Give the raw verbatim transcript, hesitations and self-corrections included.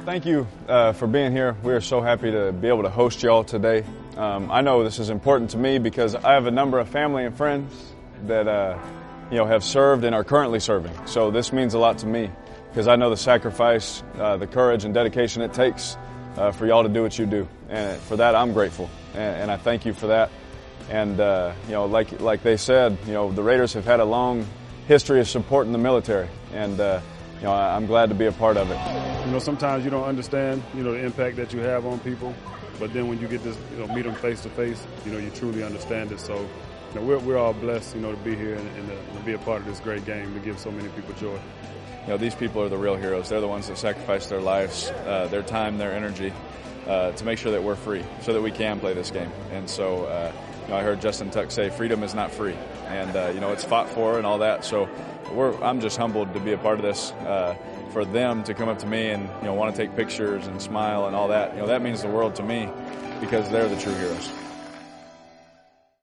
Thank you uh, for being here. We are so happy to be able to host you all today. Um, I know this is important to me because I have a number of family and friends that uh, you know have served and are currently serving. So this means a lot to me because I know the sacrifice, uh, the courage and dedication it takes uh, for y'all to do what you do. And for that, I'm grateful, and, and I thank you for that. And uh, you know, like like they said, you know, the Raiders have had a long history of supporting the military, and uh, you know, I'm glad to be a part of it. You know, sometimes you don't understand, you know, the impact that you have on people, but then when you get to, you know, meet them face to face, you know, you truly understand it. So, you know, we're we're all blessed, you know, to be here and, and, to, and to be a part of this great game to give so many people joy. You know, these people are the real heroes. They're the ones that sacrifice their lives, uh, their time, their energy, uh, to make sure that we're free, so that we can play this game. And so, uh, you know, I heard Justin Tuck say, "Freedom is not free," and uh, you know, it's fought for and all that. So, we're I'm just humbled to be a part of this. Uh, for them to come up to me and, you know, want to take pictures and smile and all that, you know, that means the world to me because they're the true heroes.